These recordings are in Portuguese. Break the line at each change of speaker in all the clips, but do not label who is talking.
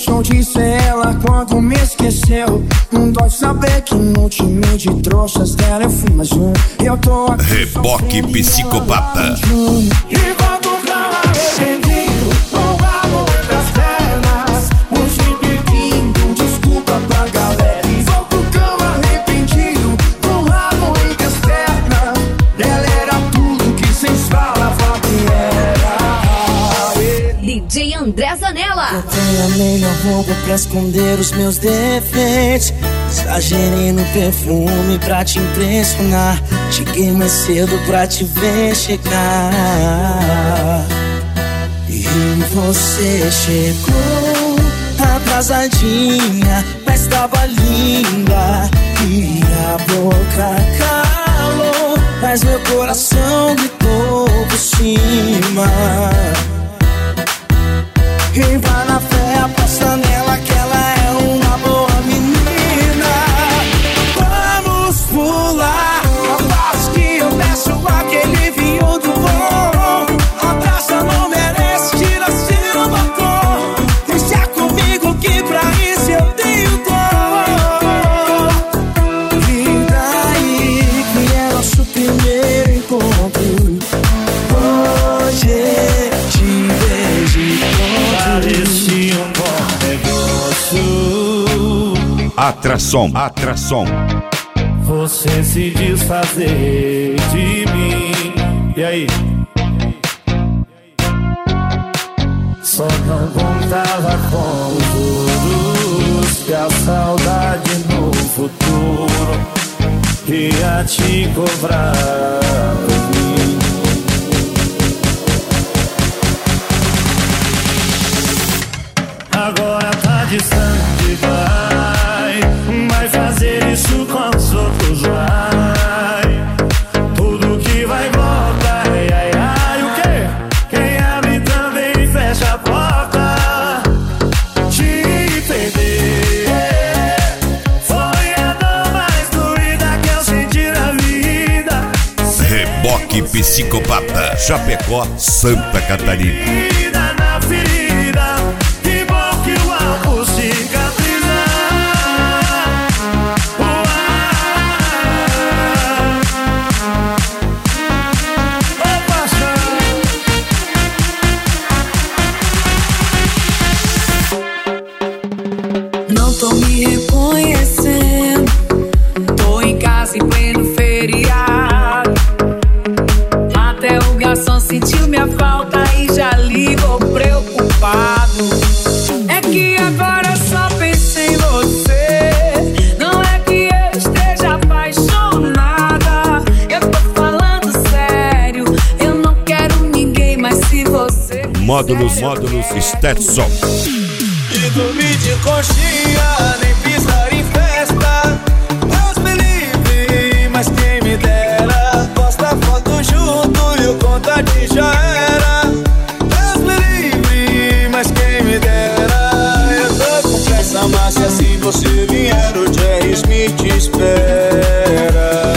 deixou de ser ela quando me esqueceu. Não dói saber que no time de trouxas dela eu fui mais um. Eu tô aqui
Reboque Psicopata.
E volto pra arrependido, com o amor das pernas, hoje pedindo desculpa pra galera. E volto tão arrependido, com o amor entre as pernas. Ela era tudo que cês falavam que era.
DJ André Zanella.
Eu tenho a melhor roupa pra esconder os meus defeitos. Exagerei no perfume pra te impressionar. Cheguei mais cedo pra te ver chegar. E você chegou atrasadinha, mas tava linda. E a boca calou, mas meu coração gritou por cima. E vai na fé, aposta nela que ela é uma boa menina. Vamos pular, aposto que eu peço aquele vinho do bom. A taça não merece, tira o batom. Deixa comigo que pra isso eu tenho dor. E daí que é nosso primeiro encontro. Hoje te vejo. Parecia um bom negócio.
Atração.
Você se desfazer de mim. E aí? Só não contava com os juros que a saudade no futuro ia te cobrar por mim. Agora tá distante, vai fazer isso com os outros, vai. Tudo que vai volta, ai, ai, ai, o quê? Quem abre também fecha a porta. Te perder foi a dor mais doída que eu senti na vida.
Reboque Psicopata. Chapecó, Santa Catarina.
Na ferida, que bom que o álcool cicatriza.
Não tô me reconhecendo, tô em casa em pleno feriado. Até o garçom sentiu minha falta e já ligou preocupado. É que agora só penso em você. Não é que eu esteja apaixonada, eu tô falando sério. Eu não quero ninguém, mas se você
Módulos Stetson.
E dormir de conchinha, nem pisar em festa. Deus me livre, mas quem me dera. Posta foto junto e o contato já era. Deus me livre, mas quem me dera. Eu tô com pressa, mas se você vier o Jerry Smith espera.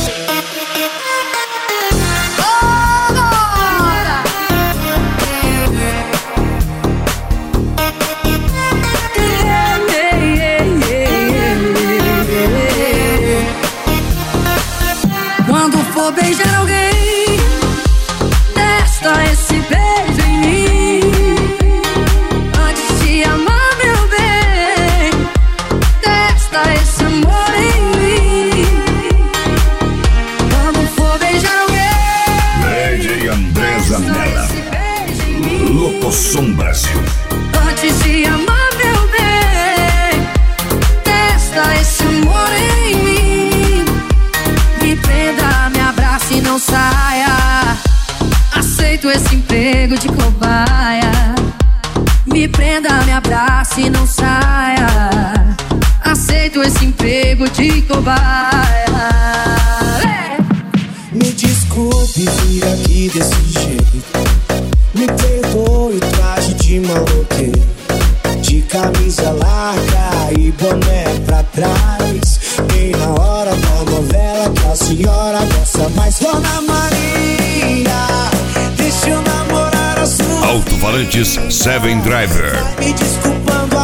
Quando for beijar alguém, testa esse beijo em mim. Antes de amar, meu bem, testa esse amor em mim. Quando for beijar alguém,
DJ André Zanella. Locoção Brasil.
antes de amar, meu bem, testa esse amor em mim. Me prenda, me abrace e não saia. Aceito esse emprego de cobaia. Me prenda, me abrace e não saia. Aceito esse emprego de cobaia. Me desculpe vir aqui desse jeito. Me perdoe o traje de maloqueiro, de camisa larga e boné pra trás. Bem na hora da novela que a senhora gosta mais. Dona Maria, deixa eu namorar a sua
Alto-falantes Seven Driver.
me desculpando